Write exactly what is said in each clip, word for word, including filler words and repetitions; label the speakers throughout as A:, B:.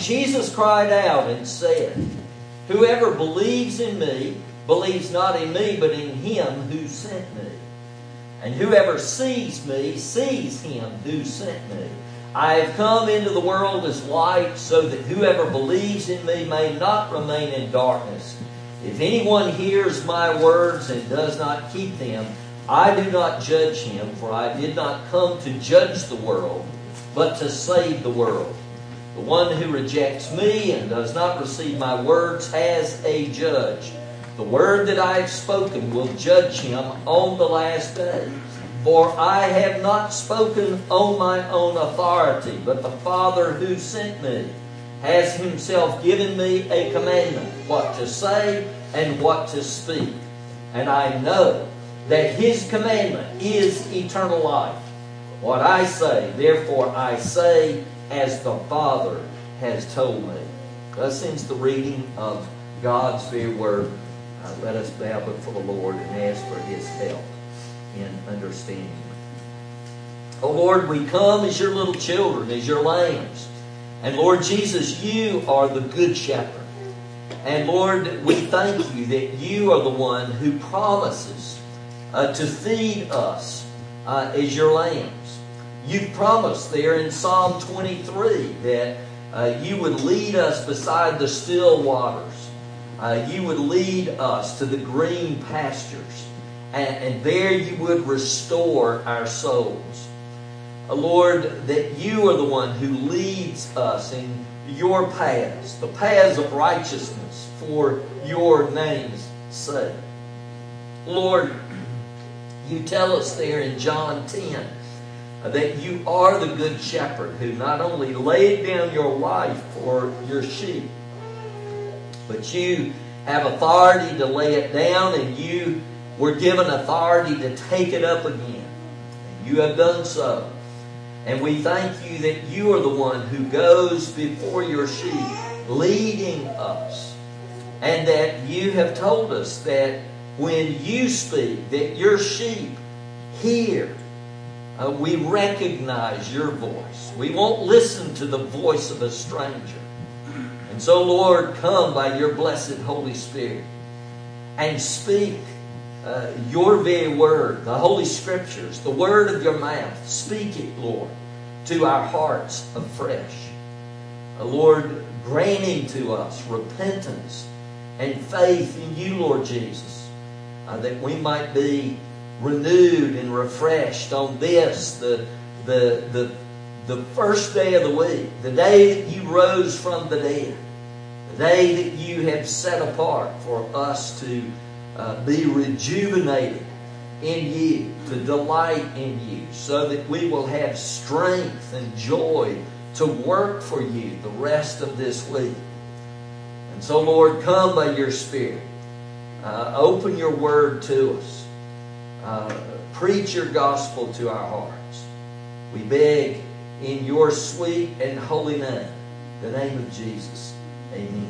A: Jesus cried out and said, Whoever believes in me, believes not in me, but in him who sent me. And whoever sees me, sees him who sent me. I have come into the world as light, so that whoever believes in me may not remain in darkness. If anyone hears my words and does not keep them, I do not judge him, for I did not come to judge the world, but to save the world. The one who rejects me and does not receive my words has a judge. The word that I have spoken will judge him on the last day. For I have not spoken on my own authority, but the Father who sent me has himself given me a commandment, what to say and what to speak. And I know that his commandment is eternal life. What I say, therefore I say, as the Father has told me. Thus ends the reading of God's very word. Uh, let us bow before the Lord and ask for his help in understanding. Oh Lord, we come as your little children, as your lambs. And Lord Jesus, you are the good shepherd. And Lord, we thank you that you are the one who promises uh, to feed us uh, as your lambs. You've promised there in Psalm twenty-three that uh, you would lead us beside the still waters. Uh, you would lead us to the green pastures. And, and there you would restore our souls. Uh, Lord, that you are the one who leads us in your paths, the paths of righteousness for your name's sake. Lord, you tell us there in John ten that you are the good shepherd who not only laid down your life for your sheep, but you have authority to lay it down, and you were given authority to take it up again. You have done so. And we thank you that you are the one who goes before your sheep, leading us. And that you have told us that when you speak, that your sheep hear. Uh, we recognize your voice. We won't listen to the voice of a stranger. And so, Lord, come by your blessed Holy Spirit and speak uh, your very word, the Holy Scriptures, the word of your mouth. Speak it, Lord, to our hearts afresh. Uh, Lord, granting to us repentance and faith in you, Lord Jesus, uh, that we might be renewed and refreshed on this, the, the, the, the first day of the week, the day that you rose from the dead, the day that you have set apart for us to uh, be rejuvenated in you, to delight in you, so that we will have strength and joy to work for you the rest of this week. And so, Lord, come by your Spirit. Uh, open your word to us. Uh, preach your gospel to our hearts. We beg in your sweet and holy name, the name of Jesus. Amen.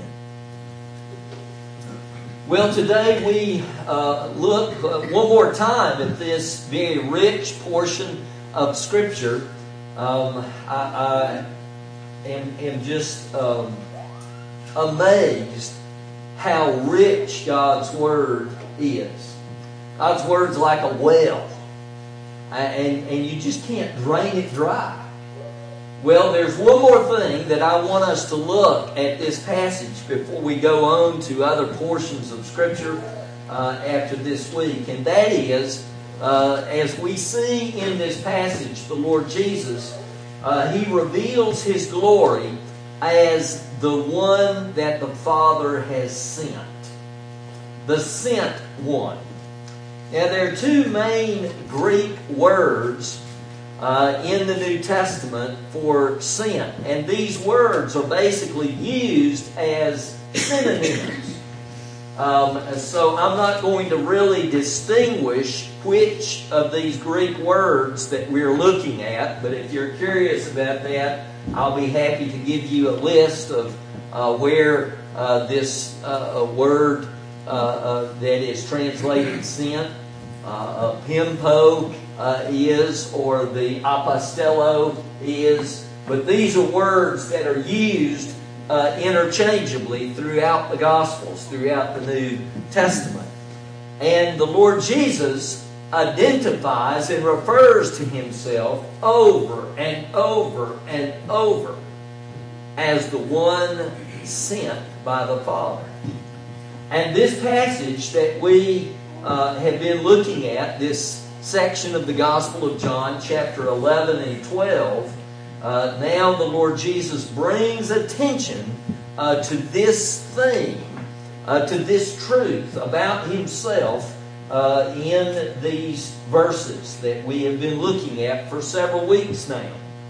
A: Well, today we uh, look uh, one more time at this very rich portion of Scripture. Um, I, I am, am just um, amazed how rich God's Word is. God's Word's like a well, and, and you just can't drain it dry. Well, there's one more thing that I want us to look at this passage before we go on to other portions of Scripture uh, after this week, and that is, uh, as we see in this passage, the Lord Jesus, uh, He reveals His glory as the one that the Father has sent, the sent one. Now, there are two main Greek words uh, in the New Testament for sent, and these words are basically used as synonyms. Um, so I'm not going to really distinguish which of these Greek words that we're looking at, but if you're curious about that, I'll be happy to give you a list of uh, where uh, this uh, word Uh, uh, that is translated sent, uh, pimpo uh, is, or the apostello is. But these are words that are used uh, interchangeably throughout the Gospels, throughout the New Testament. And the Lord Jesus identifies and refers to Himself over and over and over as the one sent by the Father. And this passage that we uh, have been looking at, this section of the Gospel of John, chapter eleven and twelve, uh, now the Lord Jesus brings attention uh, to this theme, uh, to this truth about Himself uh, in these verses that we have been looking at for several weeks now.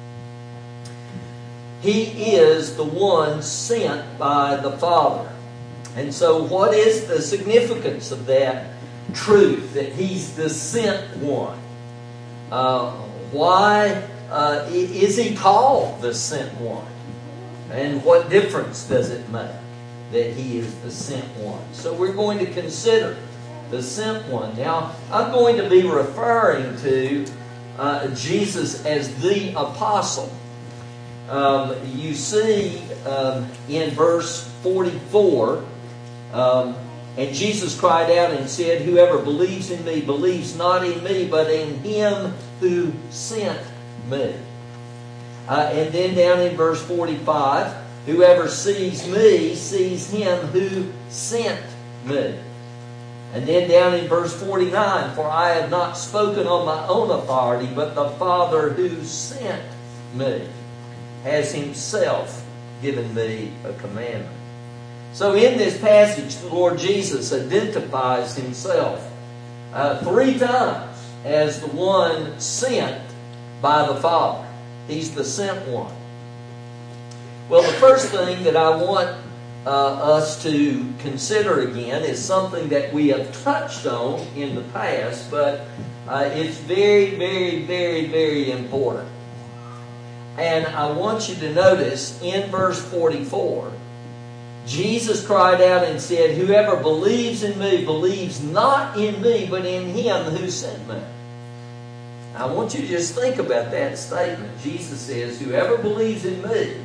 A: He is the one sent by the Father. And so what is the significance of that truth, that He's the sent one? Uh, why uh, is He called the sent one? And what difference does it make that He is the sent one? So we're going to consider the sent one. Now, I'm going to be referring to uh, Jesus as the apostle. Um, you see um, in verse forty-four, um, and Jesus cried out and said, "Whoever believes in me believes not in me, but in Him who sent me." Uh, and then down in verse forty-five, "Whoever sees me sees Him who sent me." And then down in verse forty-nine, "For I have not spoken on my own authority, but the Father who sent me has Himself given me a commandment." So in this passage, the Lord Jesus identifies Himself uh, three times as the one sent by the Father. He's the sent one. Well, the first thing that I want uh, us to consider again is something that we have touched on in the past, but uh, it's very, very, very, very important. And I want you to notice in verse forty-four, Jesus cried out and said, "Whoever believes in me believes not in me, but in Him who sent me." I want you to just think about that statement. Jesus says, "Whoever believes in me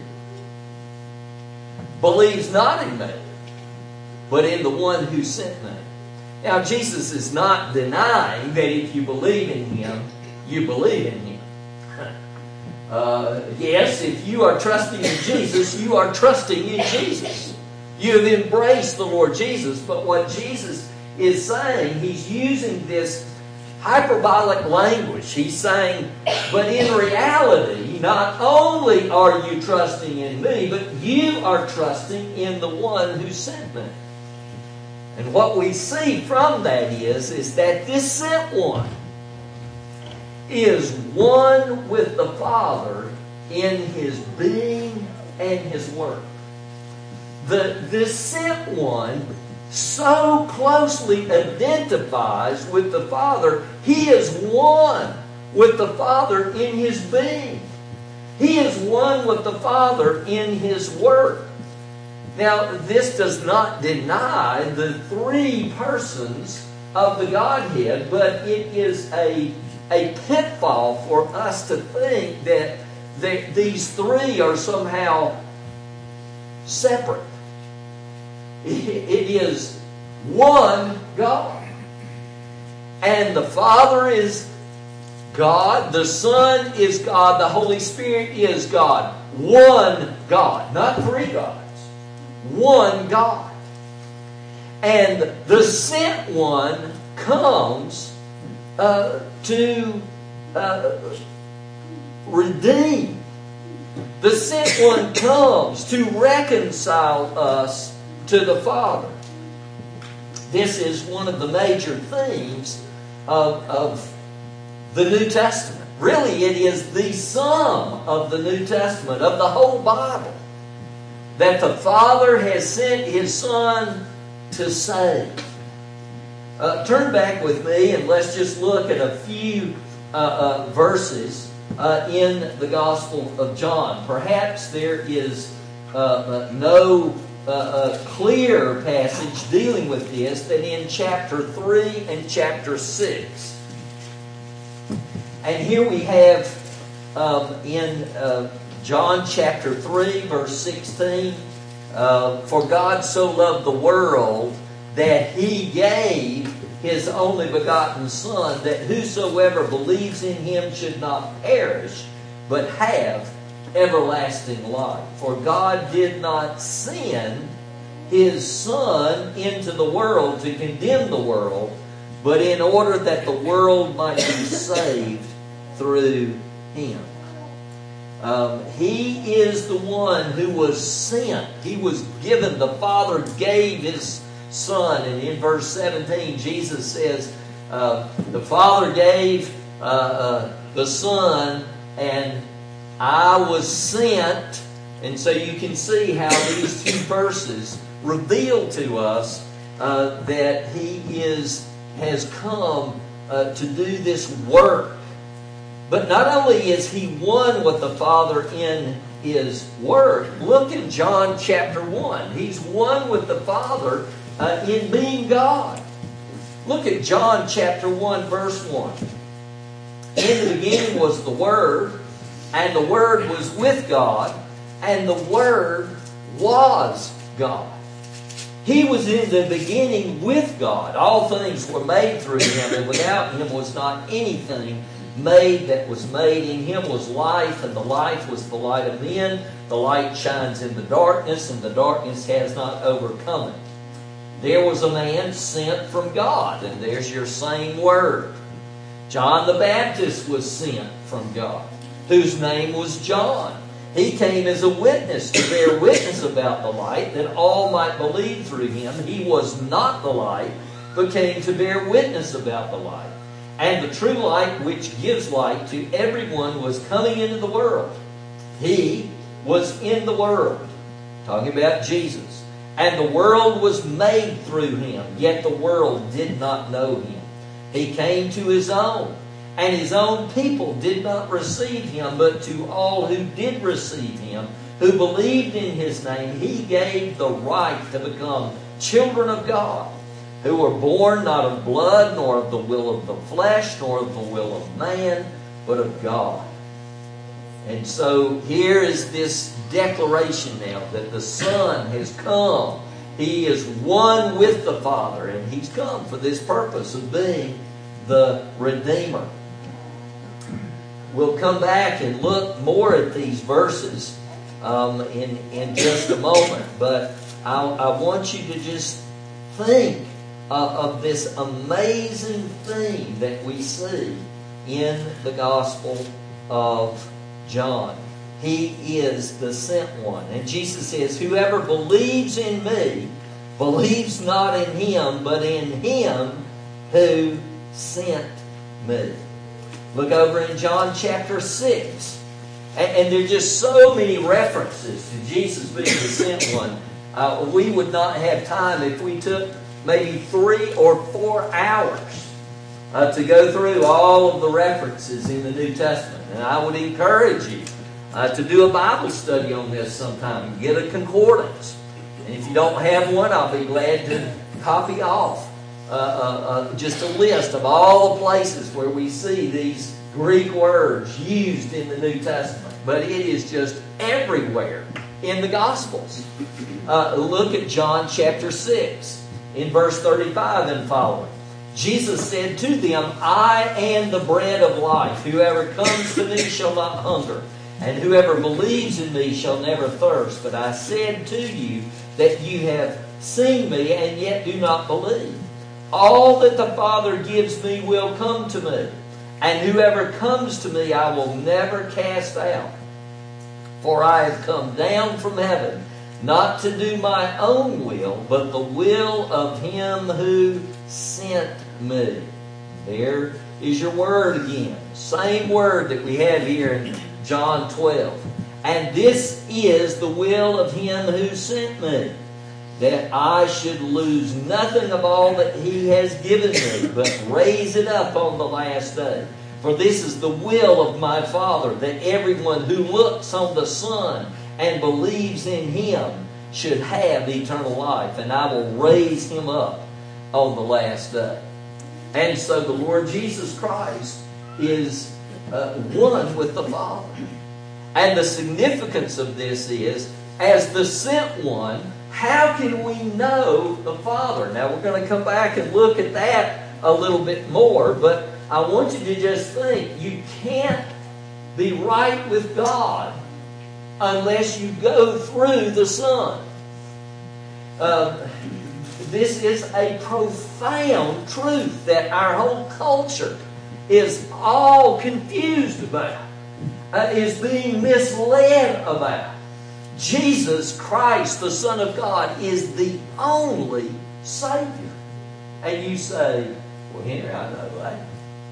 A: believes not in me, but in the one who sent me." Now, Jesus is not denying that if you believe in Him, you believe in Him. Uh, yes, if you are trusting in Jesus, you are trusting in Jesus. You have embraced the Lord Jesus. But what Jesus is saying, He's using this hyperbolic language. He's saying, but in reality, not only are you trusting in me, but you are trusting in the one who sent me. And what we see from that is, is that this sent one is one with the Father in His being and His work. The, this sent one so closely identifies with the Father. He is one with the Father in His being. He is one with the Father in His work. Now, this does not deny the three persons of the Godhead, but it is a a pitfall for us to think that they, these three are somehow separate. It, it is one God. And the Father is God, the Son is God, the Holy Spirit is God. One God, not three gods. One God. And the sent one comes Uh, to uh, redeem. The sent one comes to reconcile us to the Father. This is one of the major themes of, of the New Testament. Really, it is the sum of the New Testament, of the whole Bible, that the Father has sent His Son to save. Uh, turn back with me and let's just look at a few uh, uh, verses uh, in the Gospel of John. Perhaps there is uh, uh, no uh, uh, clear passage dealing with this than in chapter three and chapter six. And here we have um, in uh, John chapter three, verse sixteen, Uh, For God so loved the world that He gave His only begotten Son, that whosoever believes in Him should not perish, but have everlasting life. For God did not send His Son into the world to condemn the world, but in order that the world might be saved through Him. Um, he is the one who was sent. He was given. The Father gave His Son. And in verse seventeen, Jesus says, uh, the Father gave uh, uh, the Son, and I was sent. And so you can see how these two verses reveal to us uh, that He is has come uh, to do this work. But not only is He one with the Father in His Word, look in John chapter one. He's one with the Father uh, in being God. Look at John chapter one, verse one. In the beginning was the Word, and the Word was with God, and the Word was God. He was in the beginning with God. All things were made through Him, and without Him was not anything made that was made. In Him was life, and the life was the light of men. The light shines in the darkness, and the darkness has not overcome it. There was a man sent from God, and there's your same word. John the Baptist was sent from God, whose name was John. He came as a witness to bear witness about the light, that all might believe through Him. He was not the light, but came to bear witness about the light. And the true light, which gives light to everyone, was coming into the world. He was in the world. Talking about Jesus. And the world was made through Him, yet the world did not know Him. He came to His own, and His own people did not receive Him, but to all who did receive Him, who believed in His name, He gave the right to become children of God, who were born not of blood, nor of the will of the flesh, nor of the will of man, but of God. And so here is this declaration now that the Son has come. He is one with the Father, and He's come for this purpose of being the Redeemer. We'll come back and look more at these verses um, in, in just a moment, but I, I want you to just think uh, of this amazing theme that we see in the Gospel of John. He is the sent one. And Jesus says, whoever believes in me believes not in Him, but in Him who sent me. Look over in John chapter six. And, and there are just so many references to Jesus being the sent one. Uh, we would not have time if we took maybe three or four hours uh, to go through all of the references in the New Testament. And I would encourage you uh, to do a Bible study on this sometime. Get a concordance. And if you don't have one, I'll be glad to copy off uh, uh, uh, just a list of all the places where we see these Greek words used in the New Testament. But it is just everywhere in the Gospels. Uh, look at John chapter six in verse thirty-five and following. Jesus said to them, I am the bread of life. Whoever comes to me shall not hunger, and whoever believes in me shall never thirst. But I said to you that you have seen me, and yet do not believe. All that the Father gives me will come to me, and whoever comes to me I will never cast out. For I have come down from heaven, not to do my own will, but the will of Him who sent me. There is your word again. Same word that we have here in John twelve. And this is the will of Him who sent me, that I should lose nothing of all that He has given me, but raise it up on the last day. For this is the will of my Father, that everyone who looks on the Son and believes in Him should have eternal life, and I will raise him up on the last day. And so the Lord Jesus Christ is uh, one with the Father. And the significance of this is, as the sent one, how can we know the Father? Now we're going to come back and look at that a little bit more, but I want you to just think, you can't be right with God unless you go through the Son. Uh, this is a profound truth that our whole culture is all confused about, uh, is being misled about. Jesus Christ, the Son of God, is the only Savior. And you say, well, Henry, I know that.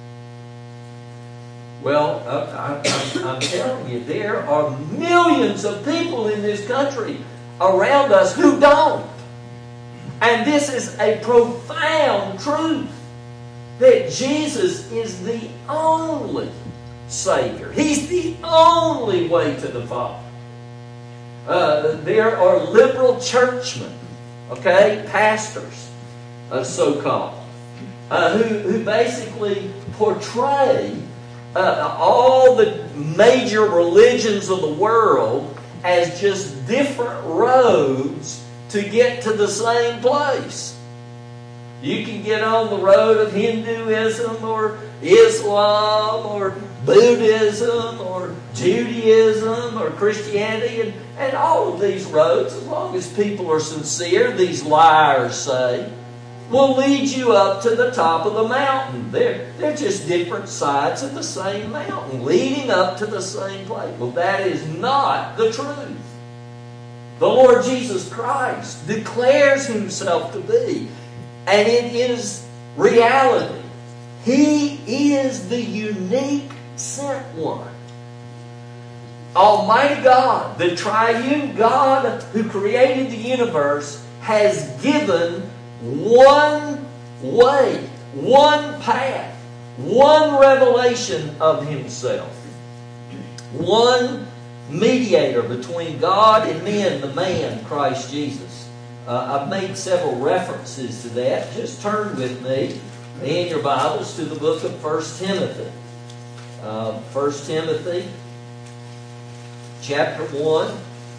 A: Well, uh, I, I'm telling you, there are millions of people in this country around us who don't. And this is a profound truth, that Jesus is the only Savior. He's the only way to the Father. Uh, there are liberal churchmen, okay, pastors, uh, so-called, uh, who, who basically portray uh, all the major religions of the world as just different roads to get to the same place. You can get on the road of Hinduism or Islam or Buddhism or Judaism or Christianity, and, and all of these roads, as long as people are sincere, these liars say, will lead you up to the top of the mountain. They're, they're just different sides of the same mountain, leading up to the same place. Well, that is not the truth. The Lord Jesus Christ declares Himself to be, and it is reality. He is the unique sent one. Almighty God, the triune God who created the universe, has given one way, one path, one revelation of Himself. One mediator between God and men, the man, Christ Jesus. Uh, I've made several references to that. Just turn with me in your Bibles to the book of First Timothy. Uh, First Timothy, chapter one.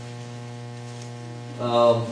A: Um,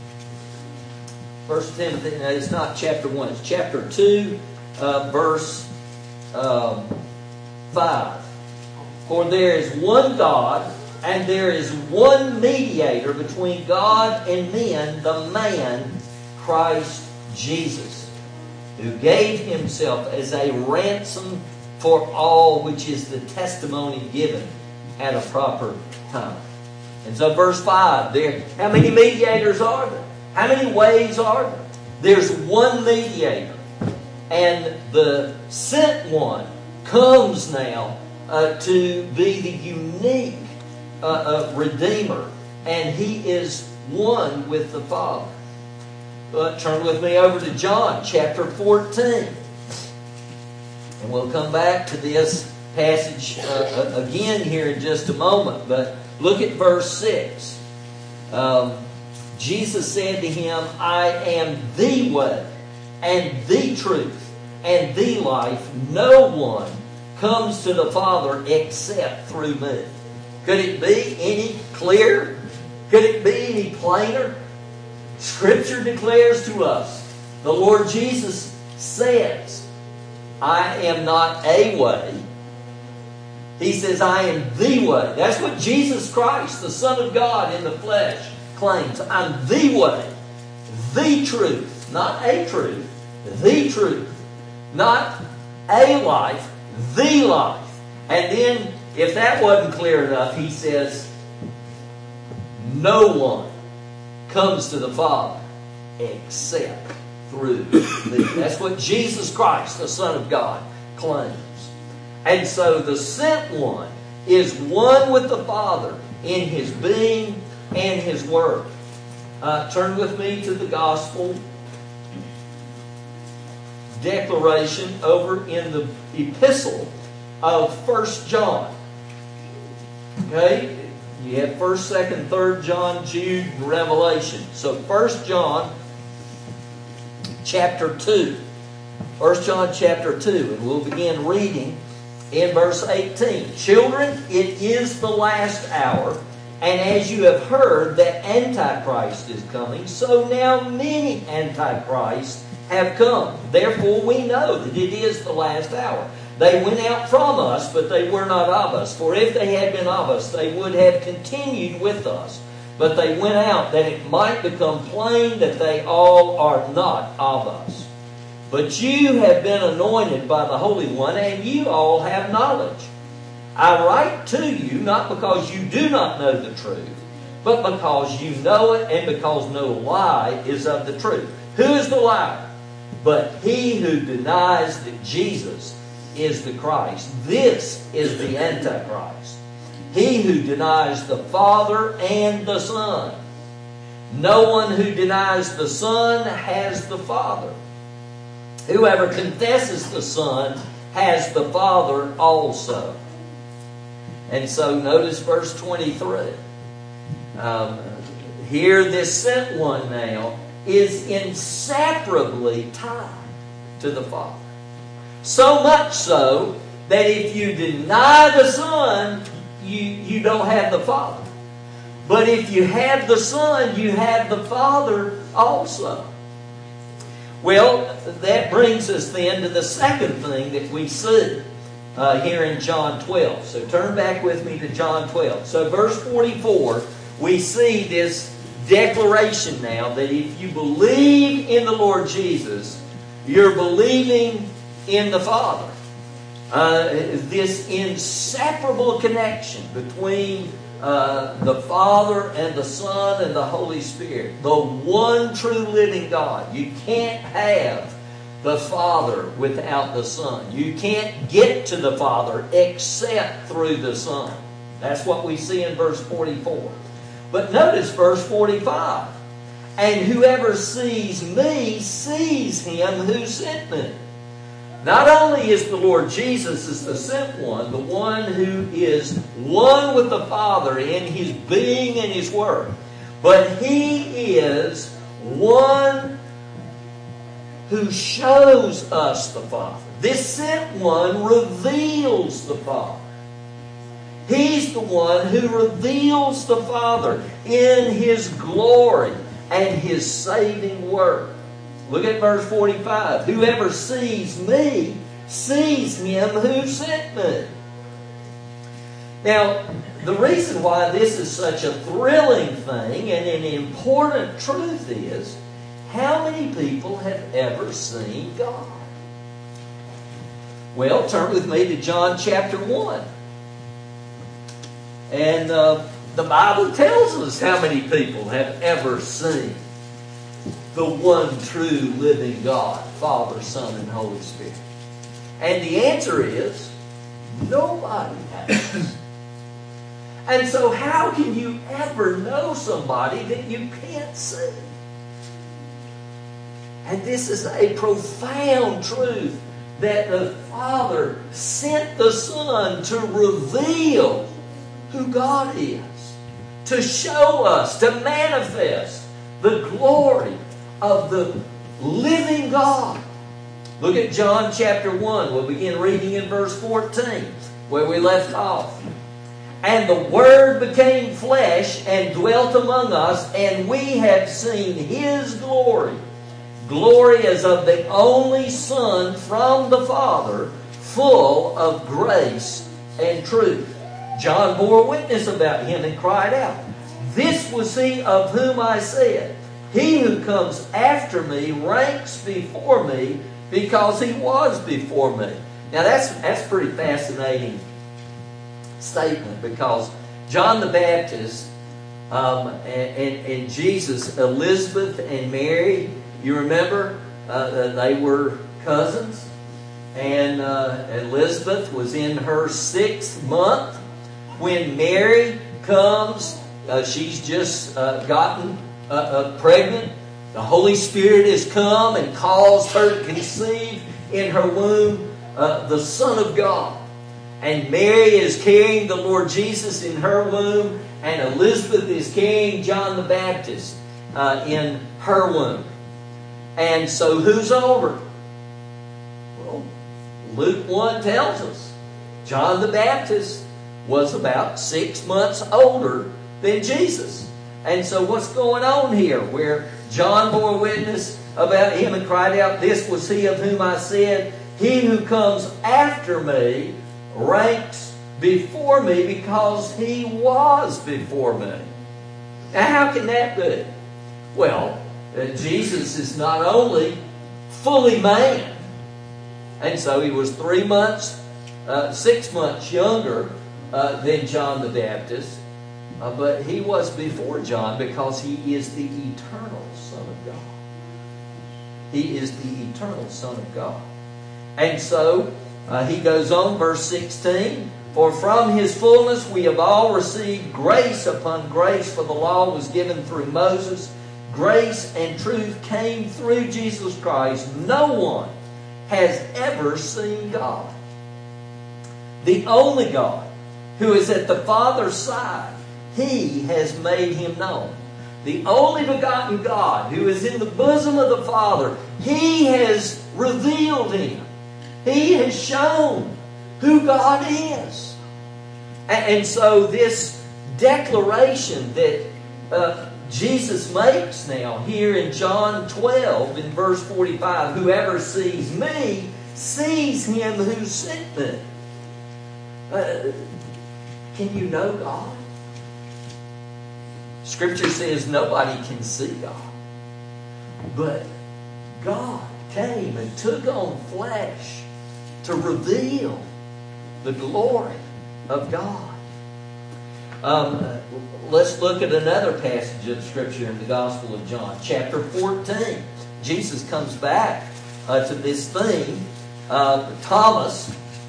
A: First Timothy, no, it's not chapter one, it's chapter two, uh, verse um, five. For there is one God, and there is one mediator between God and men, the man, Christ Jesus, who gave Himself as a ransom for all, which is the testimony given at a proper time. And so verse five, there, how many mediators are there? How many ways are there? There's one mediator. And the sent one comes now uh, to be the unique uh, uh, Redeemer. And He is one with the Father. Uh, turn with me over to John chapter fourteen. And we'll come back to this passage uh, again here in just a moment. But look at verse six. Um, Jesus said to him, I am the way, and the truth, and the life. No one comes to the Father except through me. Could it be any clearer? Could it be any plainer? Scripture declares to us, the Lord Jesus says, I am not a way. He says, I am the way. That's what Jesus Christ, the Son of God in the flesh, claims. I'm the way, the truth, not a truth, the truth, not a life, the life. And then, if that wasn't clear enough, He says, no one comes to the Father except through me. That's what Jesus Christ, the Son of God, claims. And so the sent one is one with the Father in His being and His word. Uh, turn with me to the gospel declaration over in the epistle of First John. Okay? You have first, second, third John, Jude, and Revelation. So First John chapter two. First John chapter two. And we'll begin reading in verse eighteen. Children, it is the last hour. And as you have heard that Antichrist is coming, so now many Antichrists have come. Therefore we know that it is the last hour. They went out from us, but they were not of us. For if they had been of us, they would have continued with us. But they went out that it might become plain that they all are not of us. But you have been anointed by the Holy One, and you all have knowledge. I write to you not because you do not know the truth, but because you know it, and because no lie is of the truth. Who is the liar? But he who denies that Jesus is the Christ. This is the Antichrist. He who denies the Father and the Son. No one who denies the Son has the Father. Whoever confesses the Son has the Father also. And so notice verse twenty-three. Um, here this sent one now is inseparably tied to the Father. So much so that if you deny the Son, you, you don't have the Father. But if you have the Son, you have the Father also. Well, that brings us then to the second thing that we see uh, here in John twelve. So turn back with me to John twelve. So verse forty-four, we see this declaration now that if you believe in the Lord Jesus, you're believing in the Father. Uh, this inseparable connection between uh, the Father and the Son and the Holy Spirit. The one true living God. You can't have the Father without the Son. You can't get to the Father except through the Son. That's what we see in verse forty-four. But notice verse forty-five. And whoever sees me sees him who sent me. Not only is the Lord Jesus is the sent one, the one who is one with the Father in His being and His word, but He is one who shows us the Father. This sent one reveals the Father. He's the one who reveals the Father in His glory and His saving word. Look at verse forty-five. Whoever sees me sees Him who sent me. Now, the reason why this is such a thrilling thing and an important truth is, how many people have ever seen God? Well, turn with me to John chapter one. And uh, the Bible tells us how many people have ever seen the one true living God, Father, Son, and Holy Spirit. And the answer is, nobody has. And so how can you ever know somebody that you can't see? And this is a profound truth, that the Father sent the Son to reveal who God is, to show us, to manifest the glory of the living God. Look at John chapter one. We'll begin reading in verse fourteen, where we left off. And the Word became flesh and dwelt among us, and we have seen His glory. Glory as of the only Son from the Father, full of grace and truth. John bore witness about Him and cried out, "This was He of whom I said, He who comes after me ranks before me, because He was before me." Now that's that's a pretty fascinating statement, because John the Baptist um, and, and, and Jesus, Elizabeth and Mary, you remember, uh, they were cousins, and uh, Elizabeth was in her sixth month when Mary comes. Uh, she's just uh, gotten uh, uh, pregnant. The Holy Spirit has come and caused her to conceive in her womb uh, the Son of God. And Mary is carrying the Lord Jesus in her womb, and Elizabeth is carrying John the Baptist uh, in her womb. And so who's older? Well, Luke one tells us John the Baptist was about six months older than Jesus. And so what's going on here? Where John bore witness about him and cried out, "This was he of whom I said, he who comes after me ranks before me because he was before me." Now how can that be? Well, uh, Jesus is not only fully man, and so he was three months, uh, six months younger uh, than John the Baptist, uh, but he was before John because he is the eternal Son of God. He is the eternal Son of God. And so uh, he goes on, verse sixteen, "For from his fullness we have all received grace upon grace, for the law was given through Moses. Grace and truth came through Jesus Christ. No one has ever seen God. The only God who is at the Father's side, he has made him known." The only begotten God who is in the bosom of the Father, he has revealed him. He has shown who God is. And so this declaration that uh, Jesus makes now here in John twelve in verse forty-five, "Whoever sees me sees him who sent me." Uh, can you know God? Scripture says nobody can see God. But God came and took on flesh to reveal the glory of God. Um, let's look at another passage of Scripture in the Gospel of John, chapter fourteen. Jesus comes back uh, to this theme. Uh, Thomas,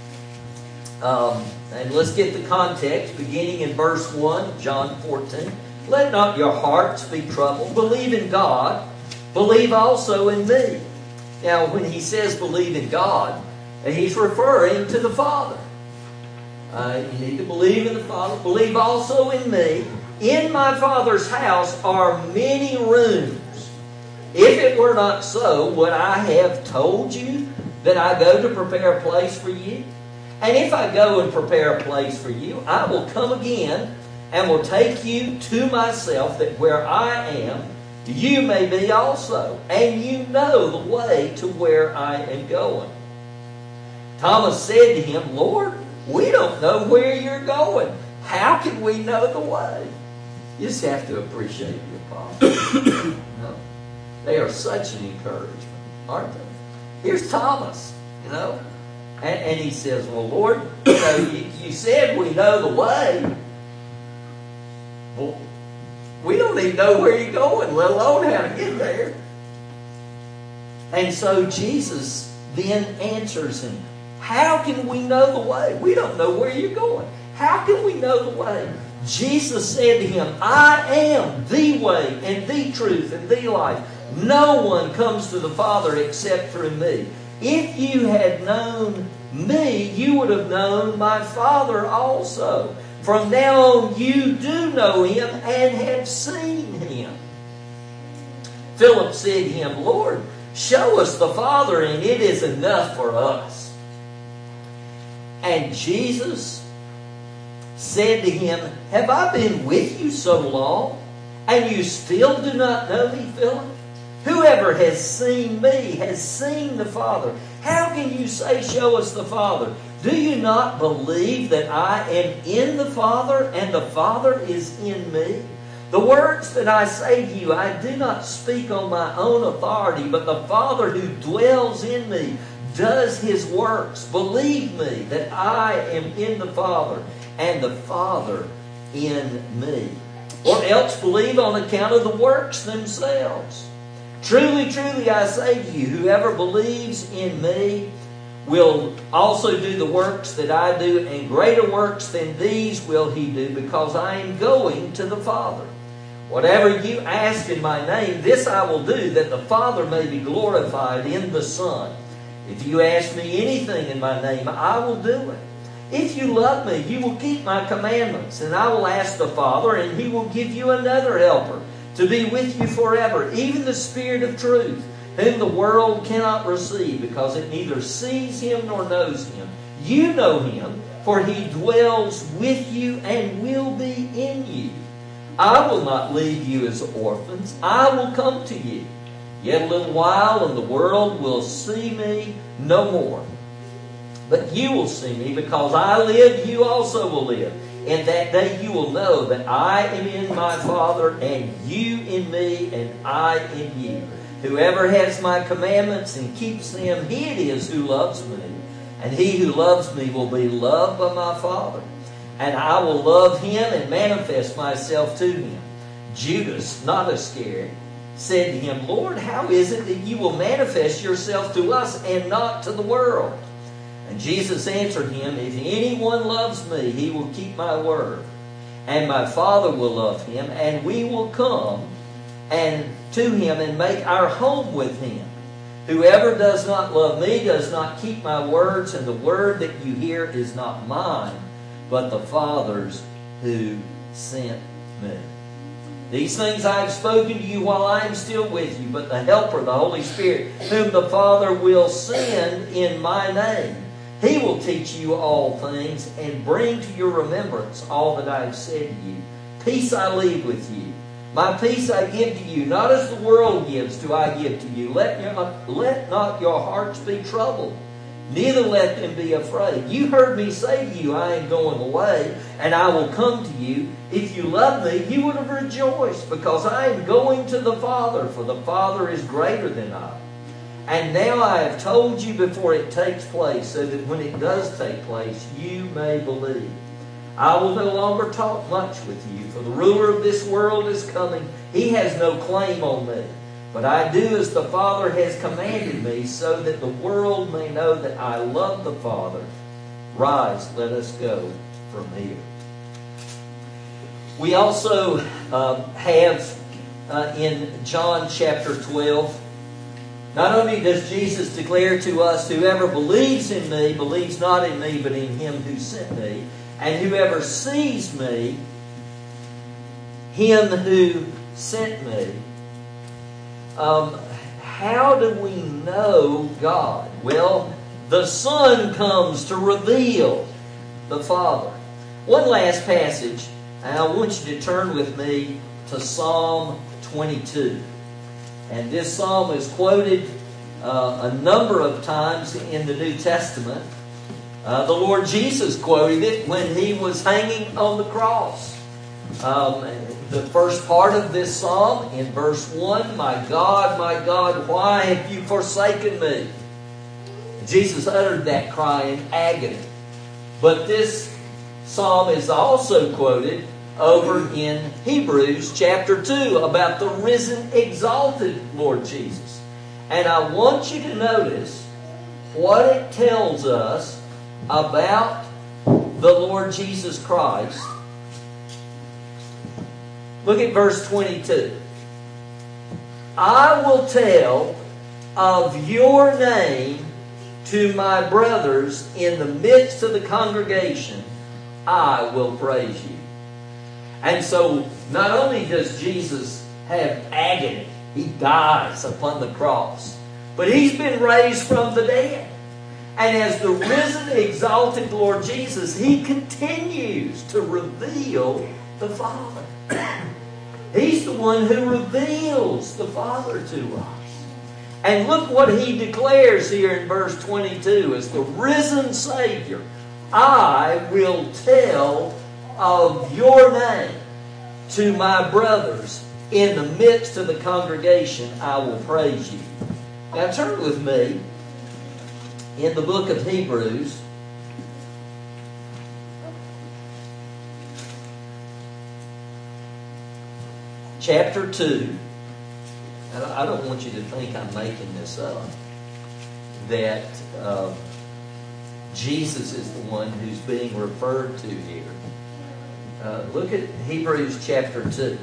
A: um, and let's get the context, beginning in verse one, John fourteen. "Let not your hearts be troubled. Believe in God. Believe also in me." Now, when he says believe in God, he's referring to the Father. Uh, you need to believe in the Father. "Believe also in me. In my Father's house are many rooms. If it were not so, would I have told you that I go to prepare a place for you? And if I go and prepare a place for you, I will come again and will take you to myself, that where I am, you may be also. And you know the way to where I am going." Thomas said to him, "Lord, we don't know where you're going. How can we know the way?" You just have to appreciate the apostles. No, they are such an encouragement, aren't they? Here's Thomas, you know, and, and he says, "Well, Lord, you know, you, you said we know the way. Well, we don't even know where you're going, let alone how to get there." And so Jesus then answers him. How can we know the way? We don't know where you're going. How can we know the way? Jesus said to him, "I am the way and the truth and the life. No one comes to the Father except through me. If you had known me, you would have known my Father also. From now on, you do know him and have seen him." Philip said to him, "Lord, show us the Father, and it is enough for us." And Jesus said to him, "Have I been with you so long, and you still do not know me, Philip? Whoever has seen me has seen the Father. How can you say, 'Show us the Father'? Do you not believe that I am in the Father, and the Father is in me? The words that I say to you, I do not speak on my own authority, but the Father who dwells in me does his works. Believe me that I am in the Father, and the Father in me. Or else believe on account of the works themselves. Truly, truly, I say to you, whoever believes in me will also do the works that I do, and greater works than these will he do, because I am going to the Father. Whatever you ask in my name, this I will do, that the Father may be glorified in the Son. If you ask me anything in my name, I will do it. If you love me, you will keep my commandments, and I will ask the Father, and he will give you another helper to be with you forever, even the Spirit of truth, whom the world cannot receive, because it neither sees him nor knows him. You know him, for he dwells with you and will be in you. I will not leave you as orphans. I will come to you. Yet a little while, and the world will see me no more. But you will see me, because I live, you also will live. In that day you will know that I am in my Father, and you in me, and I in you. Whoever has my commandments and keeps them, he it is who loves me. And he who loves me will be loved by my Father. And I will love him and manifest myself to him. Judas, not Iscariot, said to him, Lord, how is it that you will manifest yourself to us and not to the world? And Jesus answered him, If anyone loves me, he will keep my word. And my Father will love him, and we will come and to him and make our home with him. Whoever does not love me does not keep my words, and the word that you hear is not mine, but the Father's who sent me. These things I have spoken to you while I am still with you, but the Helper, the Holy Spirit, whom the Father will send in my name, He will teach you all things and bring to your remembrance all that I have said to you. Peace I leave with you. My peace I give to you, not as the world gives do I give to you. Let not, let not your hearts be troubled, neither let them be afraid. You heard me say to you, I am going away, and I will come to you. If you love me, you would have rejoiced, because I am going to the Father, for the Father is greater than I. And now I have told you before it takes place, so that when it does take place, you may believe. I will no longer talk much with you, for the ruler of this world is coming. He has no claim on me. But I do as the Father has commanded me, so that the world may know that I love the Father. Rise, let us go from here. We also uh, have uh, in John chapter twelve, not only does Jesus declare to us, whoever believes in me believes not in me, but in him who sent me. And whoever sees me, him who sent me. Um, how do we know God? Well, the Son comes to reveal the Father. One last passage, and I want you to turn with me to Psalm twenty-two. And this psalm is quoted uh, a number of times in the New Testament. Uh, the Lord Jesus quoted it when He was hanging on the cross. Um, the first part of this psalm, in verse one, My God, my God, why have you forsaken me? Jesus uttered that cry in agony. But this psalm is also quoted over in Hebrews chapter two about the risen, exalted Lord Jesus. And I want you to notice what it tells us about the Lord Jesus Christ. Look at verse twenty-two. I will tell of your name to my brothers in the midst of the congregation. I will praise you. And so, not only does Jesus have agony, He dies upon the cross, but He's been raised from the dead. And as the risen, exalted Lord Jesus, He continues to reveal the Father. He's the one who reveals the Father to us. And look what He declares here in verse twenty-two as the risen Savior. I will tell of your name to my brothers in the midst of the congregation. I will praise you. Now turn with me in the book of Hebrews, chapter two. And I don't want you to think I'm making this up, that uh, Jesus is the one who's being referred to here. Uh, look at Hebrews chapter two.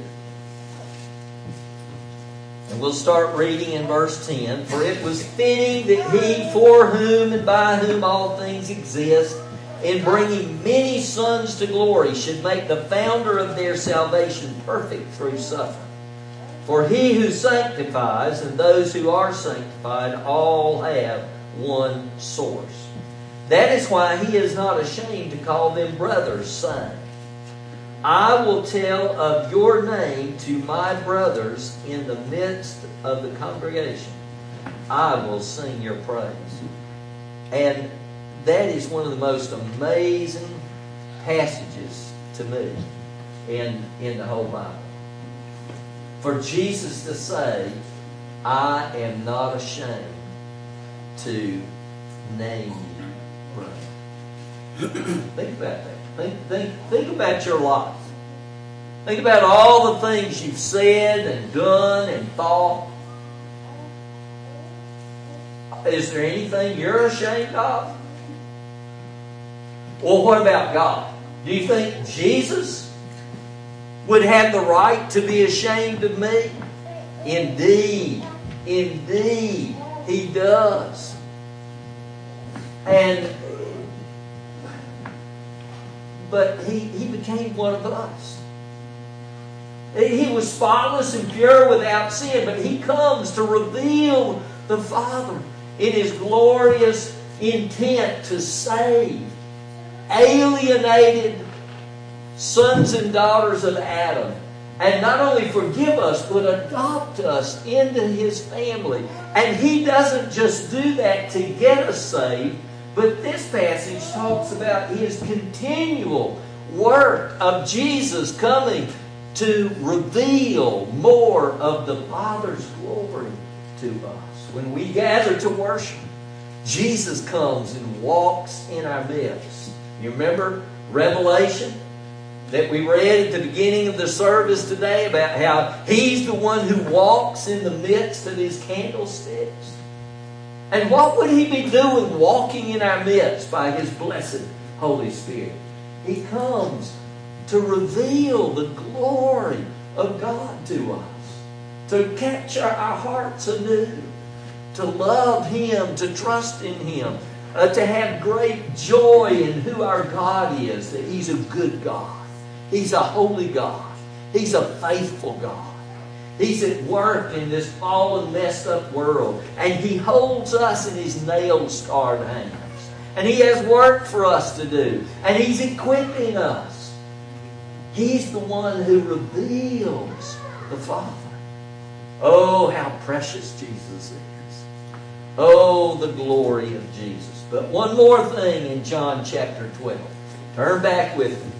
A: And we'll start reading in verse ten. For it was fitting that He, for whom and by whom all things exist, in bringing many sons to glory, should make the founder of their salvation perfect through suffering. For He who sanctifies and those who are sanctified all have one source. That is why He is not ashamed to call them brothers, son. I will tell of your name to my brothers in the midst of the congregation. I will sing your praise. And that is one of the most amazing passages to me in, in the whole Bible. For Jesus to say, I am not ashamed to name you brother. Think about that. Think, think, think about your life. Think about all the things you've said and done and thought. Is there anything you're ashamed of? Well, what about God? Do you think Jesus would have the right to be ashamed of me? Indeed, indeed, He does. And but he, he became one of us. He was spotless and pure without sin, but He comes to reveal the Father in His glorious intent to save alienated sons and daughters of Adam, and not only forgive us, but adopt us into His family. And He doesn't just do that to get us saved, but this passage talks about His continual work of Jesus coming to reveal more of the Father's glory to us. When we gather to worship, Jesus comes and walks in our midst. You remember Revelation that we read at the beginning of the service today about how He's the one who walks in the midst of His candlesticks? And what would He be doing walking in our midst by His blessed Holy Spirit? He comes to reveal the glory of God to us, to capture our hearts anew, to love Him, to trust in Him, uh, to have great joy in who our God is, that He's a good God. He's a holy God. He's a faithful God. He's at work in this fallen, messed up world. And He holds us in His nail-scarred hands. And He has work for us to do. And He's equipping us. He's the one who reveals the Father. Oh, how precious Jesus is. Oh, the glory of Jesus. But one more thing in John chapter twelve. Turn back with me.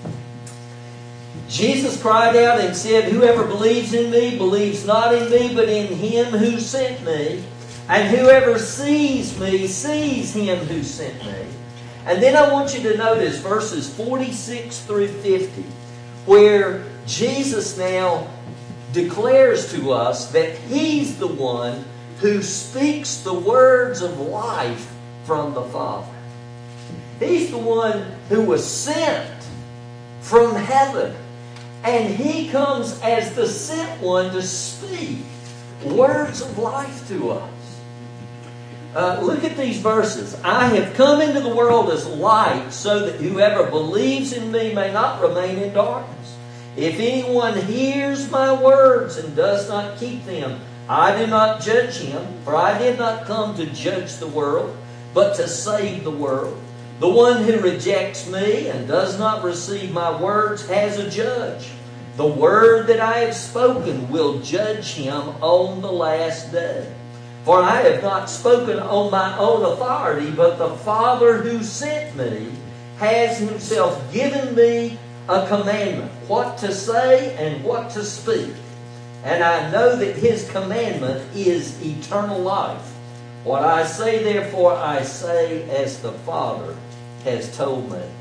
A: Jesus cried out and said, whoever believes in me believes not in me, but in Him who sent me. And whoever sees me sees Him who sent me. And then I want you to notice verses forty-six through fifty, where Jesus now declares to us that He's the one who speaks the words of life from the Father. He's the one who was sent from heaven. And He comes as the sent one to speak words of life to us. Uh, look at these verses. I have come into the world as light, so that whoever believes in me may not remain in darkness. If anyone hears my words and does not keep them, I do not judge him, for I did not come to judge the world, but to save the world. The one who rejects me and does not receive my words has a judge. The word that I have spoken will judge him on the last day. For I have not spoken on my own authority, but the Father who sent me has Himself given me a commandment, what to say and what to speak. And I know that His commandment is eternal life. What I say, therefore, I say as the Father has told me.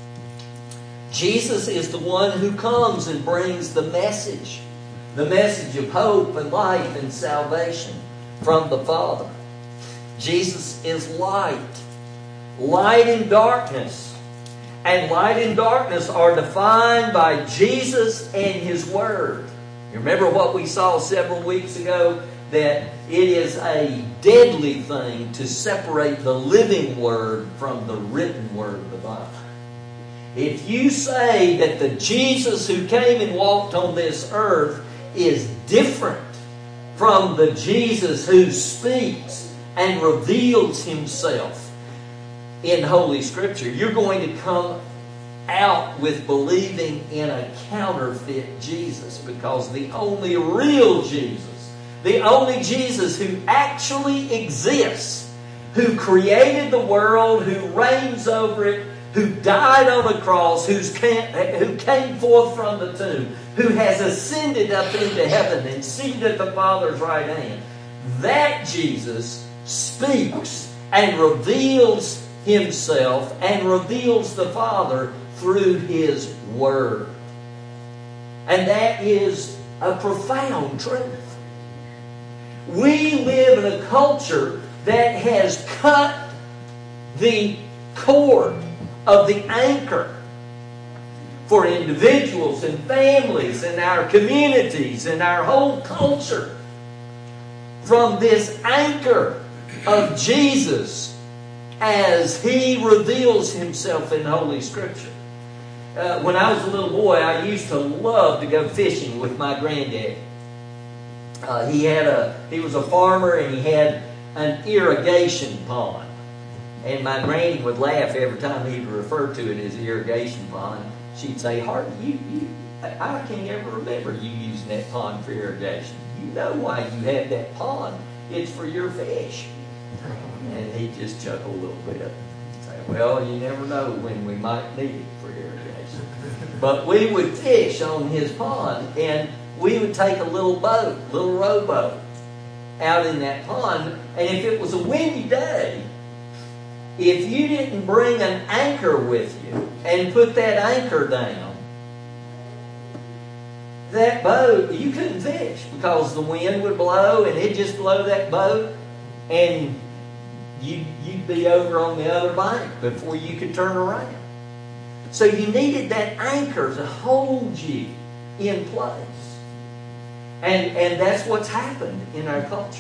A: Jesus is the one who comes and brings the message, the message of hope and life and salvation from the Father. Jesus is light, light in darkness. And light and darkness are defined by Jesus and His Word. You remember what we saw several weeks ago? That it is a deadly thing to separate the living Word from the written Word of the Bible. If you say that the Jesus who came and walked on this earth is different from the Jesus who speaks and reveals Himself in Holy Scripture, you're going to come out with believing in a counterfeit Jesus, because the only real Jesus, the only Jesus who actually exists, who created the world, who reigns over it, who died on the cross, who's came, who came forth from the tomb, who has ascended up into heaven and seated at the Father's right hand, that Jesus speaks and reveals Himself and reveals the Father through His Word. And that is a profound truth. We live in a culture that has cut the cord of the anchor for individuals and families and our communities and our whole culture from this anchor of Jesus as He reveals Himself in Holy Scripture. Uh, when I was a little boy, I used to love to go fishing with my granddad. Uh, he had a he was a farmer, and he had an irrigation pond. And my granny would laugh every time he'd refer to it as irrigation pond. She'd say, "Hardy, you, you, I can't ever remember you using that pond for irrigation. You know why you have that pond. It's for your fish." And he'd just chuckle a little bit. He'd say, "Well, you never know when we might need it for irrigation." But we would fish on his pond, and we would take a little boat, little rowboat, out in that pond. And if it was a windy day, if you didn't bring an anchor with you and put that anchor down, that boat, you couldn't fish, because the wind would blow and it'd just blow that boat, and you'd, you'd be over on the other bank before you could turn around. So you needed that anchor to hold you in place. And, and that's what's happened in our culture.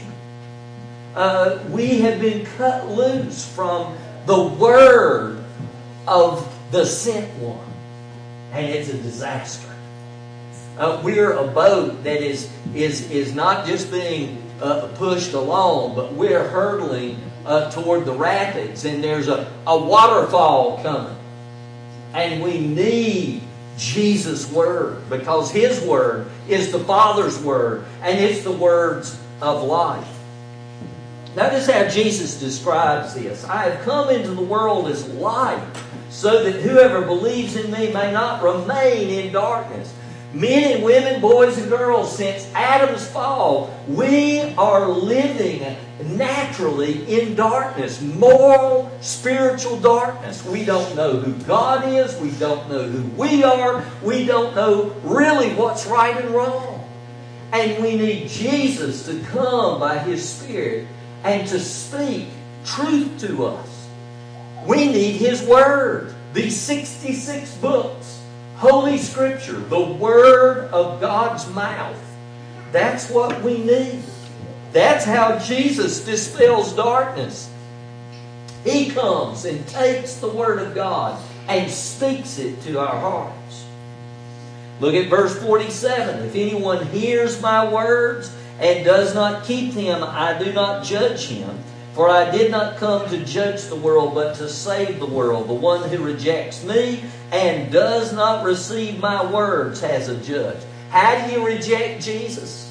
A: Uh, we have been cut loose from the Word of the sent one. And it's a disaster. Uh, we're a boat that is, is, is not just being uh, pushed along, but we're hurtling uh, toward the rapids. And there's a, a waterfall coming. And we need Jesus' Word, because His Word is the Father's Word, and it's the words of life. Notice how Jesus describes this. "I have come into the world as light, so that whoever believes in me may not remain in darkness." Men and women, boys and girls, since Adam's fall, we are living naturally in darkness. Moral, spiritual darkness. We don't know who God is. We don't know who we are. We don't know really what's right and wrong. And we need Jesus to come by His Spirit and to speak truth to us. We need His Word. These sixty-six books. Holy Scripture, the Word of God's mouth. That's what we need. That's how Jesus dispels darkness. He comes and takes the Word of God and speaks it to our hearts. Look at verse forty-seven. "If anyone hears my words and does not keep them, I do not judge him. For I did not come to judge the world, but to save the world. The one who rejects me and does not receive my words has a judge." How do you reject Jesus?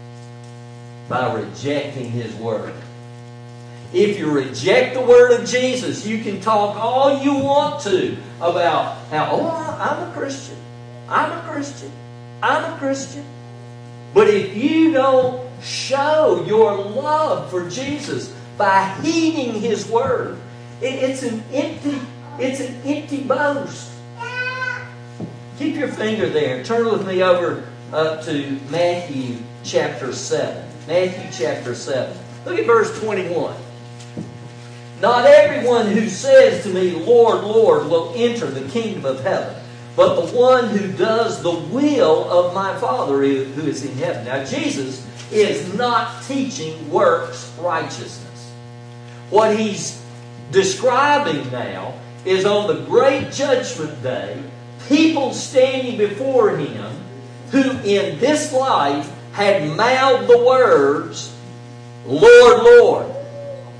A: By rejecting His Word. If you reject the Word of Jesus, you can talk all you want to about how, "Oh, I'm a Christian. I'm a Christian. I'm a Christian." But if you don't show your love for Jesus by heeding His Word, it, it's an empty, it's an empty boast. Keep your finger there. Turn with me over uh, to Matthew chapter seven. Matthew chapter seven. Look at verse twenty-one. "Not everyone who says to me, 'Lord, Lord,' will enter the kingdom of heaven, but the one who does the will of my Father who is in heaven." Now, Jesus is not teaching works righteousness. What He's describing now is on the great judgment day, people standing before Him who in this life had mouthed the words, "Lord, Lord."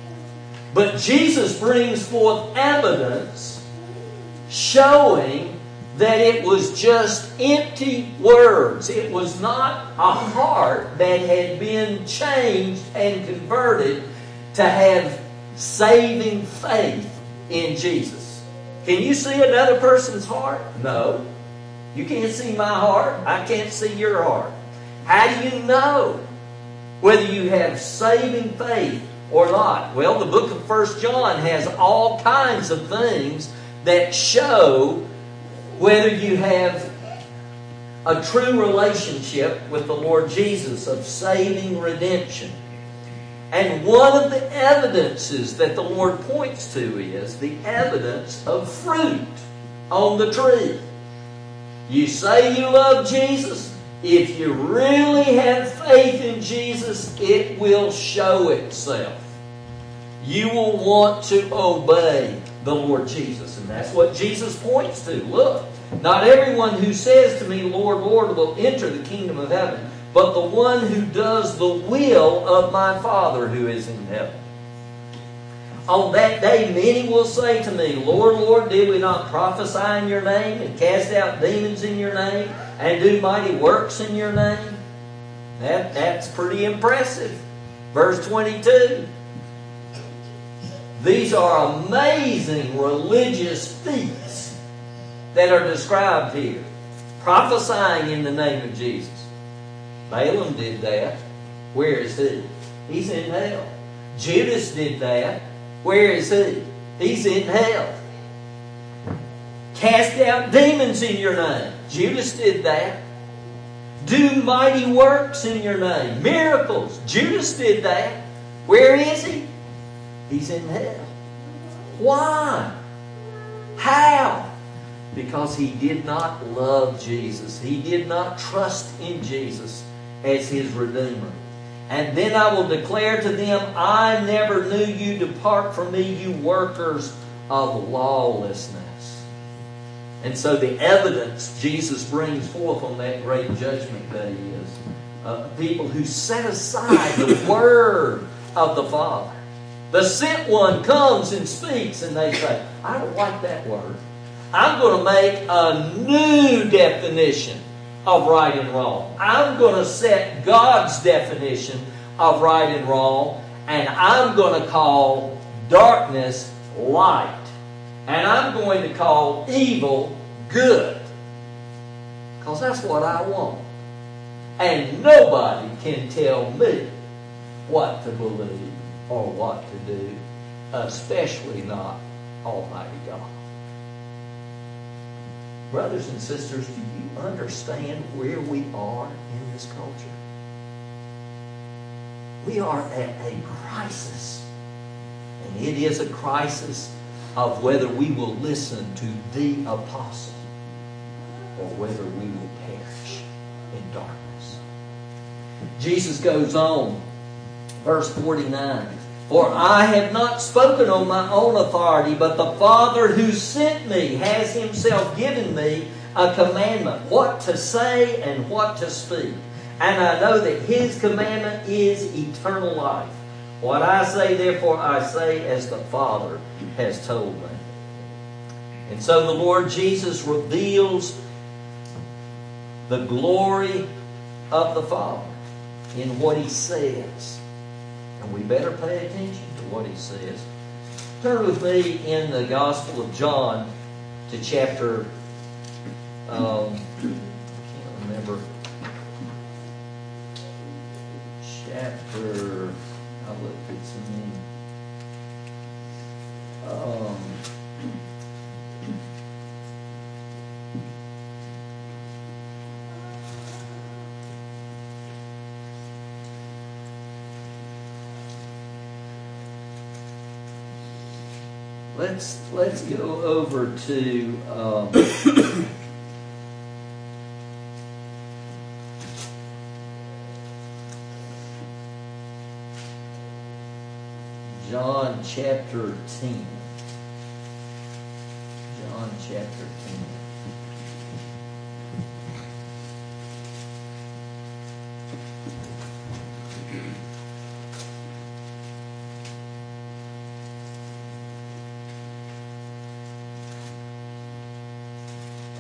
A: But Jesus brings forth evidence showing that it was just empty words. It was not a heart that had been changed and converted to have saving faith in Jesus. Can you see another person's heart? No. You can't see my heart. I can't see your heart. How do you know whether you have saving faith or not? Well, the book of First John has all kinds of things that show whether you have a true relationship with the Lord Jesus of saving redemption. And one of the evidences that the Lord points to is the evidence of fruit on the tree. You say you love Jesus. If you really have faith in Jesus, it will show itself. You will want to obey the Lord Jesus. And that's what Jesus points to. Look, not everyone who says to me, Lord, Lord, will enter the kingdom of heaven, but the one who does the will of my Father who is in heaven. On that day, many will say to me, Lord, Lord, did we not prophesy in your name, and cast out demons in your name, and do mighty works in your name? That, that's pretty impressive. Verse twenty-two. These are amazing religious feats that are described here. Prophesying in the name of Jesus. Balaam did that. Where is he? He's in hell. Judas did that. Where is he? He's in hell. Cast out demons in your name. Judas did that. Do mighty works in your name. Miracles. Judas did that. Where is he? He's in hell. Why? How? Because he did not love Jesus. He did not trust in Jesus as his Redeemer. And then I will declare to them, I never knew you. Depart from me, you workers of lawlessness. And so the evidence Jesus brings forth on that great judgment day is uh, people who set aside the word of the Father. The sent one comes and speaks, and they say, I don't like that word. I'm going to make a new definition of right and wrong. I'm going to set God's definition of right and wrong, and I'm going to call darkness light. And I'm going to call evil good. Because that's what I want. And nobody can tell me what to believe or what to do, especially not Almighty God. Brothers and sisters, do you understand where we are in this culture? We are at a crisis. And it is a crisis of whether we will listen to the apostle or whether we will perish in darkness. Jesus goes on, verse forty-nine. For I have not spoken on my own authority, but the Father who sent me has himself given me a commandment, what to say and what to speak. And I know that his commandment is eternal life. What I say, therefore, I say as the Father has told me. And so the Lord Jesus reveals the glory of the Father in what he says. And we better pay attention to what he says. Turn with me in the Gospel of John to chapter, um, I can't remember, chapter, I looked at some, um, Let's let's go over to um, John chapter ten. John chapter ten.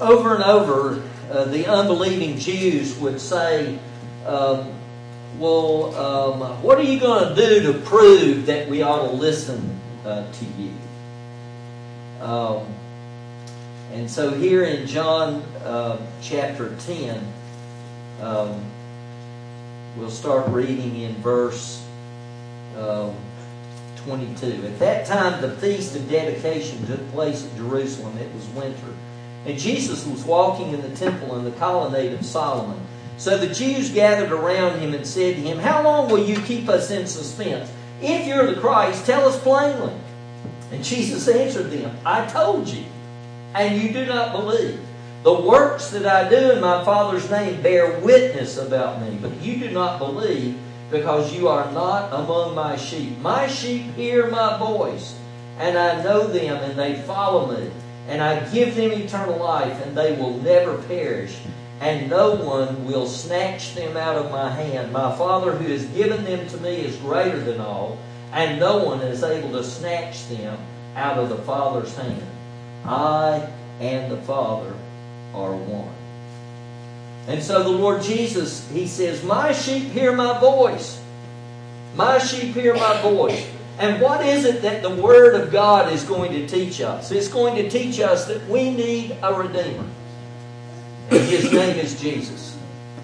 A: over and over, uh, the unbelieving Jews would say, um, well, um, what are you going to do to prove that we ought to listen uh, to you? Um, and so here in John uh, chapter ten, um, we'll start reading in verse um, twenty-two. At that time, the feast of dedication took place at Jerusalem. It was winter. And Jesus was walking in the temple in the colonnade of Solomon. So the Jews gathered around him and said to him, "How long will you keep us in suspense? If you're the Christ, tell us plainly." And Jesus answered them, "I told you, and you do not believe. The works that I do in my Father's name bear witness about me, but you do not believe because you are not among my sheep. My sheep hear my voice, and I know them, and they follow me. And I give them eternal life, and they will never perish, and no one will snatch them out of my hand. My Father who has given them to me is greater than all, and no one is able to snatch them out of the Father's hand. I and the Father are one." And so the Lord Jesus, He says, "My sheep hear my voice. My sheep hear my voice." And what is it that the Word of God is going to teach us? It's going to teach us that we need a Redeemer. And His name is Jesus.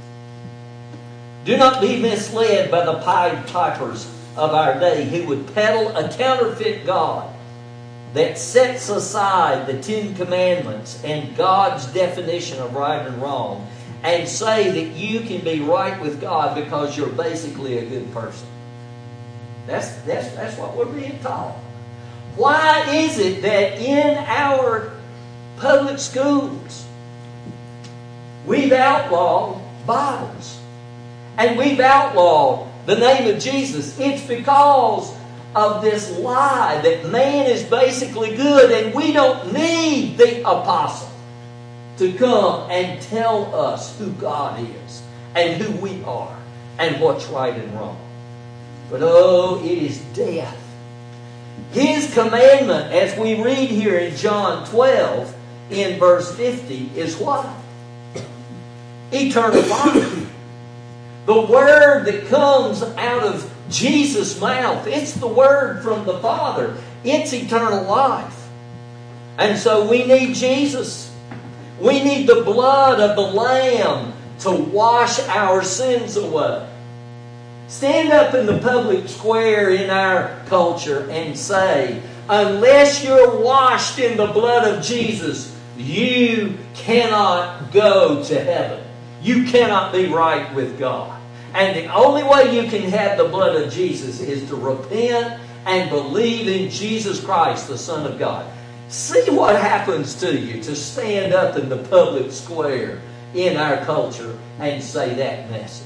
A: Do not be misled by the Pied Pipers of our day who would peddle a counterfeit God that sets aside the Ten Commandments and God's definition of right and wrong and say that you can be right with God because you're basically a good person. That's, that's, that's what we're being taught. Why is it that in our public schools we've outlawed Bibles and we've outlawed the name of Jesus? It's because of this lie that man is basically good and we don't need the apostle to come and tell us who God is and who we are and what's right and wrong. But oh, it is death. His commandment, as we read here in John twelve, in verse fifty, is what? Eternal life. The word that comes out of Jesus' mouth, it's the word from the Father. It's eternal life. And so we need Jesus. We need the blood of the Lamb to wash our sins away. Stand up in the public square in our culture and say, unless you're washed in the blood of Jesus, you cannot go to heaven. You cannot be right with God. And the only way you can have the blood of Jesus is to repent and believe in Jesus Christ, the Son of God. See what happens to you to stand up in the public square in our culture and say that message.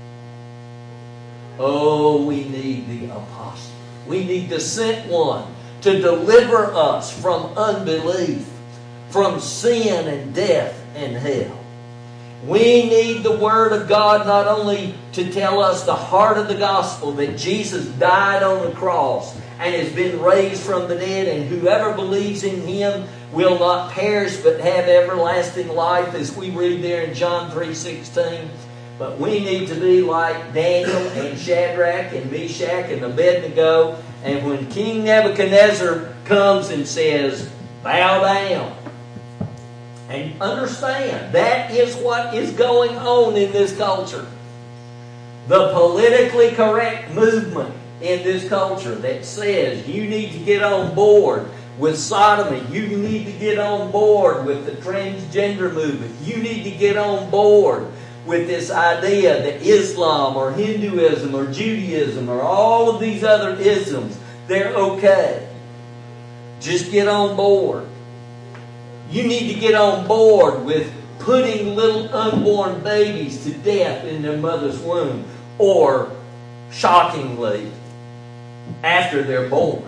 A: Oh, we need the apostle. We need the sent one to deliver us from unbelief, from sin and death and hell. We need the Word of God not only to tell us the heart of the gospel, that Jesus died on the cross and has been raised from the dead, and whoever believes in Him will not perish but have everlasting life, as we read there in John three sixteen. But we need to be like Daniel and Shadrach and Meshach and Abednego. And when King Nebuchadnezzar comes and says, bow down, and understand, that is what is going on in this culture. The politically correct movement in this culture that says you need to get on board with sodomy. You need to get on board with the transgender movement. You need to get on board with this idea that Islam or Hinduism or Judaism or all of these other isms, they're okay. Just get on board. You need to get on board with putting little unborn babies to death in their mother's womb, or, shockingly, after they're born.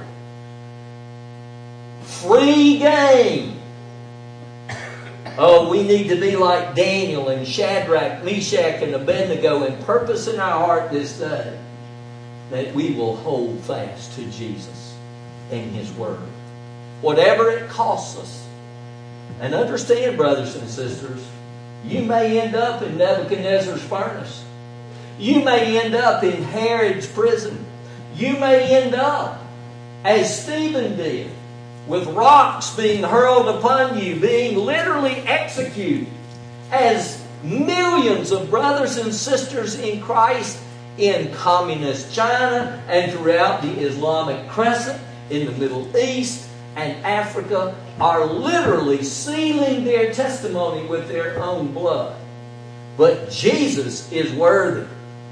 A: Free game. Oh, we need to be like Daniel and Shadrach, Meshach, and Abednego, and purpose in our heart this day that we will hold fast to Jesus and His Word. Whatever it costs us. And understand, brothers and sisters, you may end up in Nebuchadnezzar's furnace. You may end up in Herod's prison. You may end up, as Stephen did, with rocks being hurled upon you, being literally executed, as millions of brothers and sisters in Christ in communist China and throughout the Islamic Crescent, in the Middle East and Africa, are literally sealing their testimony with their own blood. But Jesus is worthy.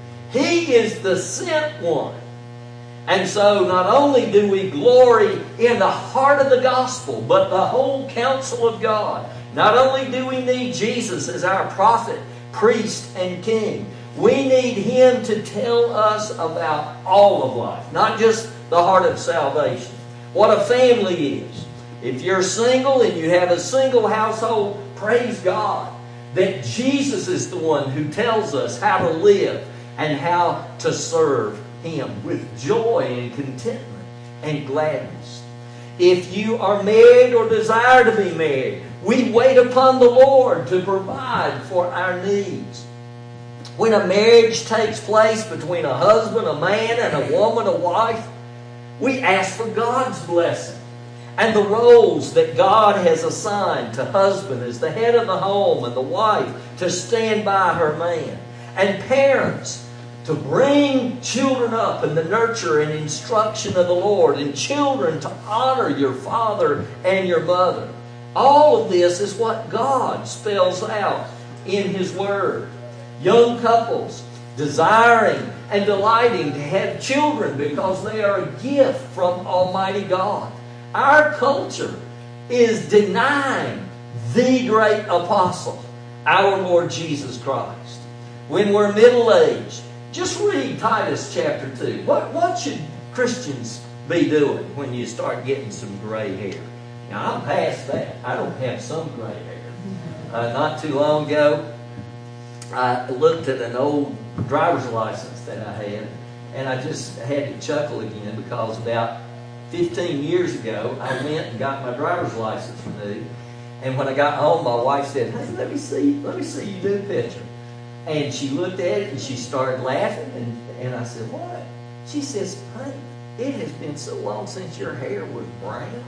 A: He is the sent one. And so not only do we glory in the heart of the gospel, but the whole counsel of God. Not only do we need Jesus as our prophet, priest, and king, we need Him to tell us about all of life, not just the heart of salvation. What a family is. If you're single and you have a single household, praise God that Jesus is the one who tells us how to live and how to serve Him with joy and contentment and gladness. If you are married or desire to be married, we wait upon the Lord to provide for our needs. When a marriage takes place between a husband, a man, and a woman, a wife, we ask for God's blessing and the roles that God has assigned to husband as the head of the home and the wife to stand by her man, and parents to bring children up in the nurture and instruction of the Lord, and children to honor your father and your mother. All of this is what God spells out in His Word. Young couples desiring and delighting to have children because they are a gift from Almighty God. Our culture is denying the great apostle, our Lord Jesus Christ. When we're middle-aged, just read Titus chapter two. What, what should Christians be doing when you start getting some gray hair? Now, I'm past that. I don't have some gray hair. Uh, not too long ago, I looked at an old driver's license that I had, and I just had to chuckle again because about fifteen years ago, I went and got my driver's license renewed. And when I got home, my wife said, "Hey, let me see, let me see you do a picture." And she looked at it and she started laughing, and, and I said, "What?" She says, "Honey, it has been so long since your hair was brown."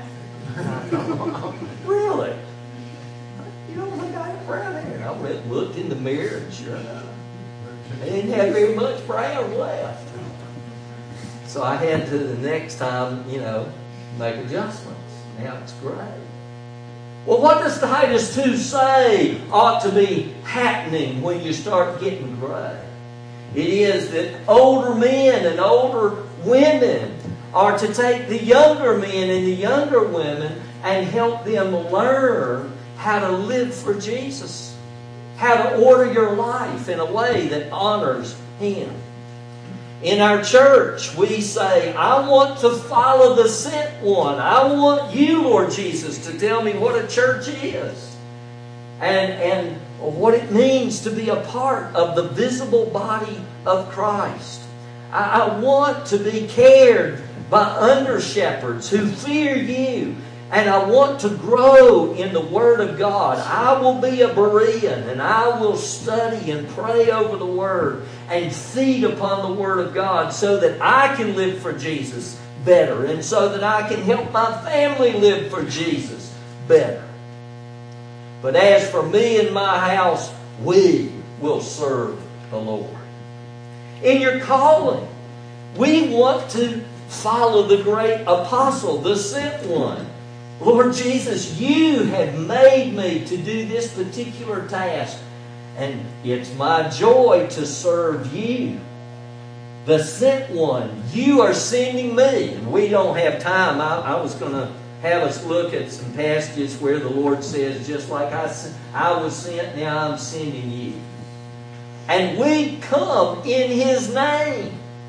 A: Really? You don't think I have brown hair? And I went and looked in the mirror, and sure enough, I didn't have very much brown left. So I had to, the next time, you know, make adjustments. Now it's gray. Well, what does Titus two say ought to be happening when you start getting gray? It is that older men and older women are to take the younger men and the younger women and help them learn how to live for Jesus, how to order your life in a way that honors Him. In our church, we say, "I want to follow the sent one. I want you, Lord Jesus, to tell me what a church is and, and what it means to be a part of the visible body of Christ. I, I want to be cared by under-shepherds who fear you. And I want to grow in the Word of God. I will be a Berean, and I will study and pray over the Word and feed upon the Word of God so that I can live for Jesus better, and so that I can help my family live for Jesus better. But as for me and my house, we will serve the Lord." In your calling, we want to follow the great apostle, the sent one. "Lord Jesus, you have made me to do this particular task, and it's my joy to serve you. The sent one, you are sending me." And we don't have time. I, I was going to have us look at some passages where the Lord says, just like I, I was sent, now I'm sending you. And we come in His name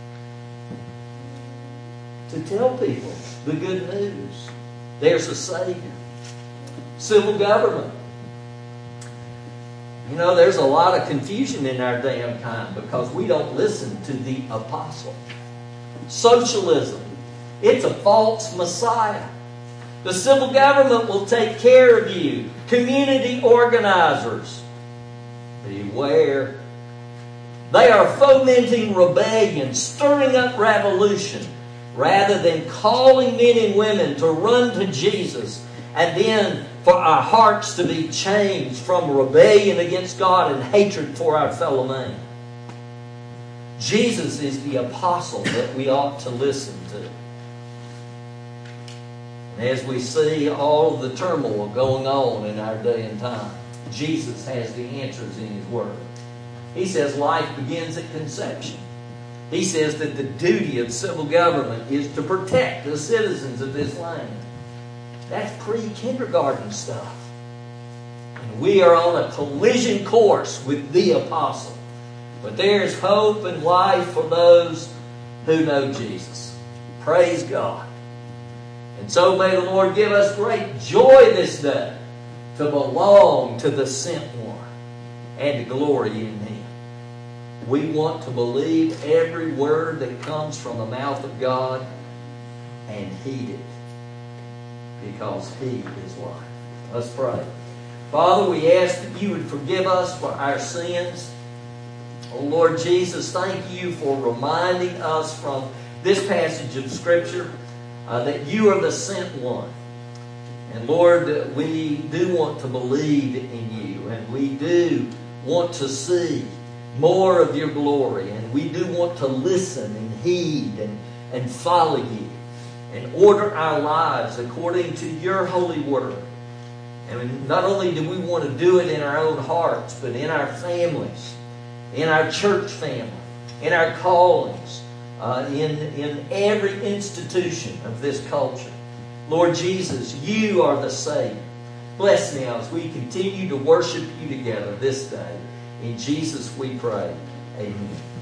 A: to tell people the good news. There's a Savior. Civil government. You know, there's a lot of confusion in our damn time because we don't listen to the apostle. Socialism. It's a false Messiah. The civil government will take care of you. Community organizers, beware. They are fomenting rebellion, stirring up revolution, rather than calling men and women to run to Jesus, and then for our hearts to be changed from rebellion against God and hatred for our fellow man. Jesus is the apostle that we ought to listen to. And as we see all of the turmoil going on in our day and time, Jesus has the answers in His Word. He says life begins at conception. He says that the duty of civil government is to protect the citizens of this land. That's pre-kindergarten stuff. And we are on a collision course with the apostle. But there's hope and life for those who know Jesus. Praise God. And so may the Lord give us great joy this day to belong to the sent one and to glory in Him. We want to believe every word that comes from the mouth of God and heed it, because He is life. Let's pray. Father, we ask that You would forgive us for our sins. Oh Lord Jesus, thank You for reminding us from this passage of Scripture uh, that You are the sent one. And Lord, we do want to believe in You, and we do want to see more of Your glory, and we do want to listen and heed and, and follow You and order our lives according to Your holy word. And not only do we want to do it in our own hearts, but in our families, in our church family, in our callings, uh, in, in every institution of this culture. Lord Jesus, You are the Savior. Bless now as we continue to worship You together this day. In Jesus we pray. Amen.